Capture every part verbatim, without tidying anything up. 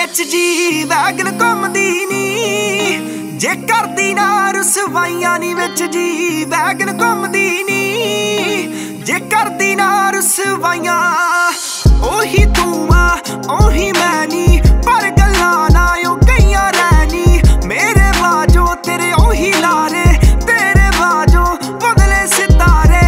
विच G wagon घुमदी नी जे करदी ना रुसवाइयां नी विच G wagon घुमदी नी जे करदी ना रुसवाइयां ओही तू आ ओही मैं नी पर गल्लां ना ओ कईयां रैनी मेरे बाजो तेरे ओही लारे तेरे बाजो बदले सितारे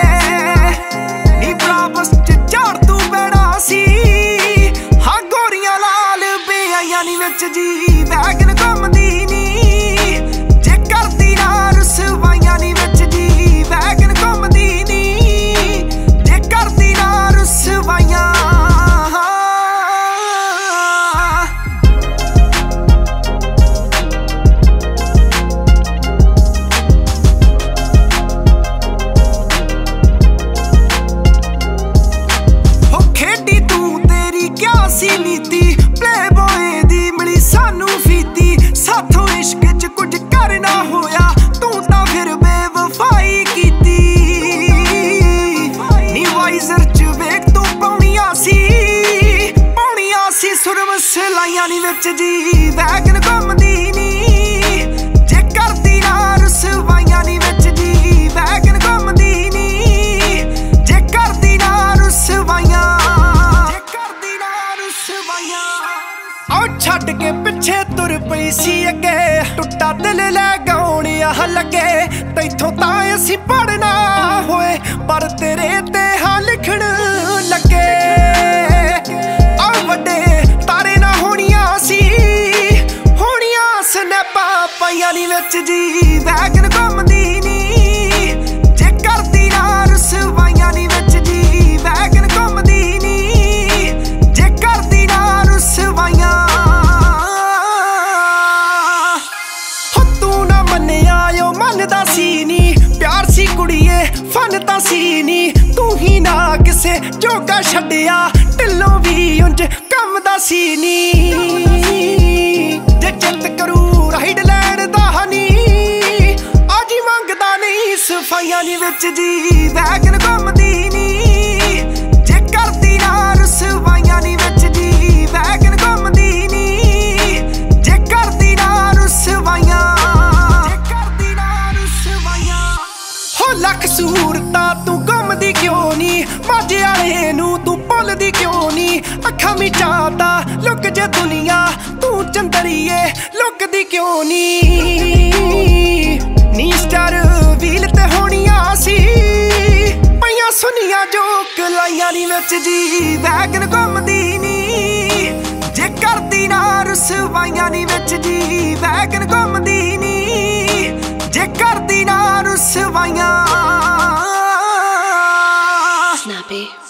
नी बराबस च झाड़ तू बैठा सी हाँ गोरियां लाल बेआइयां नी विच जी वैगन घुमदी नी जे करदी ना रुसवाइयां नी विच जी वैगन घुमदी नी जे करदी ना रुसवाइयां नीति प्लेबॉय दी मिली सानू फीती साथों इश्क च कुछ करना होया तू तां फिर बेवफाई कीती नी वाइजर च वेख तू पाउणियां सी पाउणियां सी सुरम सलाइयां नी विच जी वैगन घुमदी नी जे करदी ना रुसवाइयां नी विच जी वैगन घुमदी नी जे करदी ना रुसवाइयां छड्ड के पिछे तुर पई सी अगे टुटा दिल लै गाउण आह लगे तैथों तां असीं पढ़ना होए पर तेरे ते हाँ लिखण लगे आ वड्डे तारे ना होणियां सी होणियां स्नैपां पाइयां नी विच जी वैगन घुमदी नी जे करदी ना रुसवाइयां नी विच जी वैगन घुमदी नी जे करदी ना रुसवाइयां मनदा सी नी प्यार सी कुड़िए फन तां सी नी तू ही ना किसे जोगा छड्डिया ढिल्लों भी उंज कमदा सी नी जे चित करू राइड लैण दा नी अज मंगदा नहीं सफाइयां नी विच जी वैगन घुमदी नी जे करदी ना रुसवाइयां नी विच जी वैगन घुमदी नी जे करदी ना रुसवाइयां लख सूरतां तू घुमदी क्यों नी माझे वाले नू तू भुलदी क्यों नी अखां मिचाता लुक जे दुनिया तू चंदरिए लुकदी क्यों नी नी स्टार व्हील ते होणियां सी पईयां सुनियां जो कलाइयां नी विच जी वैगन घुमदी नी जे करदी ना रुसवाइयां नी विच जी वैगन घुमदी नी जे करदी ना रुसवाइयां Snappy